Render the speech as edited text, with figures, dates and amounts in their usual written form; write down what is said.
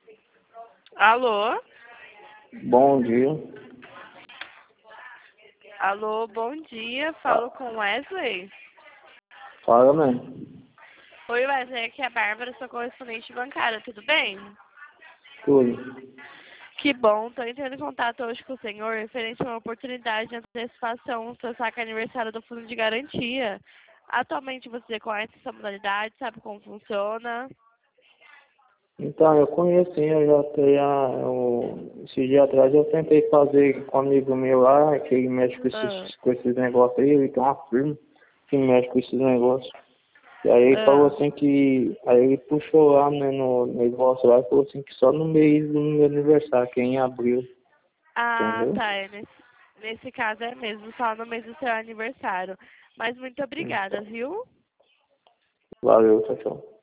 Alô? Bom dia. Alô, bom dia. Falo com Wesley. Fala, mesmo. Oi, Wesley. Aqui é a Bárbara, sua correspondente bancária. Tudo bem? Tudo. Que bom. Estou entrando em contato hoje com o senhor referente a uma oportunidade de antecipação do seu saque aniversário do Fundo de Garantia. Atualmente você conhece essa modalidade, sabe como funciona? Então, eu conheço sim, eu já tenho, esse dia atrás eu tentei fazer com um amigo meu lá, que ele mexe com esses negócios aí, ele tem uma firma que mexe com esses negócios. E aí ele falou assim aí ele puxou lá, né, no negócio lá e falou assim que só no mês do meu aniversário, que é em abril, Ah, entendeu? tá. Nesse caso é mesmo, só no mês do seu aniversário. Mas muito obrigada, Então, viu? valeu, tchau, tchau.